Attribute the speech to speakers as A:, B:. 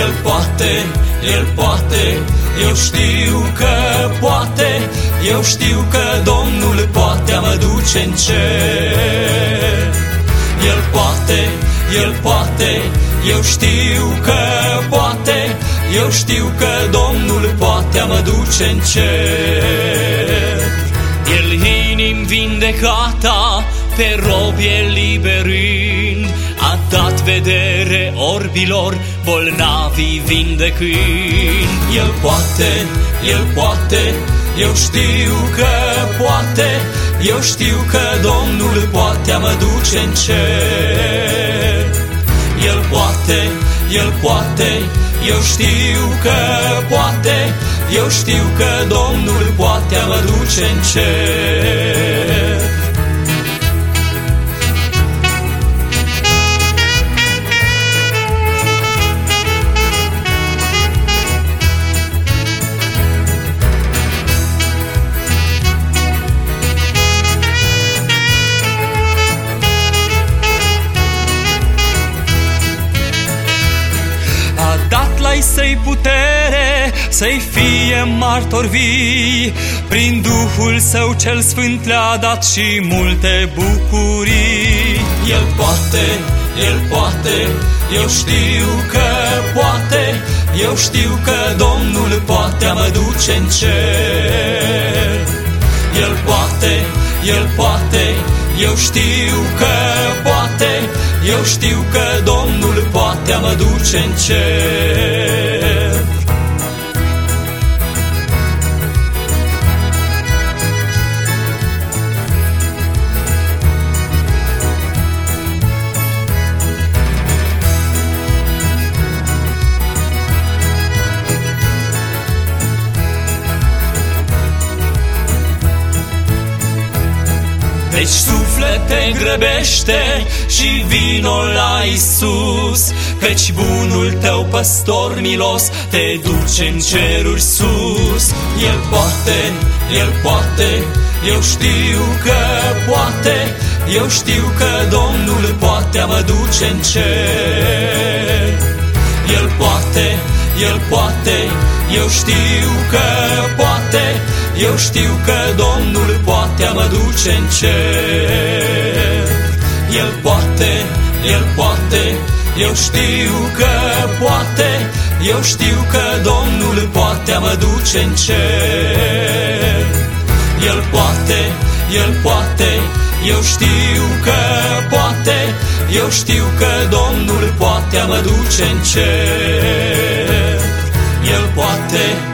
A: El poate, El poate, eu știu că poate, eu știu că Domnul poate a mă duce în cer. El poate, El poate, eu știu că poate, eu știu că Domnul poate a mă duce în cer. El inim vindecata, pe robi eliberând, a dat vedere orbilor, bolnavii vindecând. El poate, El poate, eu știu că poate, eu știu că Domnul poate a mă duce în cer. El poate, El poate, eu știu că poate, eu știu că Domnul poate a mă duce în cer. Să-i putere, să-i fie martor vii, prin Duhul Său cel Sfânt le-a dat și multe bucurii. El poate, El poate, eu știu că poate, eu știu că Domnul poate a mă duce în cer. El poate, El poate, eu știu că poate, eu știu că Domnul poate a mă duce în cer. Deci suflete, grăbește și vino la Iisus, căci bunul tău păstor milos te duce în ceruri sus. El poate, El poate, eu știu că poate, eu știu că Domnul poate a mă duce în cer. El poate, El poate, eu știu că poate, eu știu că Domnul poate a mă duce în cer. El poate, El poate, eu știu că poate, eu știu că Domnul poate a mă duce în cer. El poate, El poate, eu știu că poate, eu știu că Domnul poate a mă duce în cer. El poate,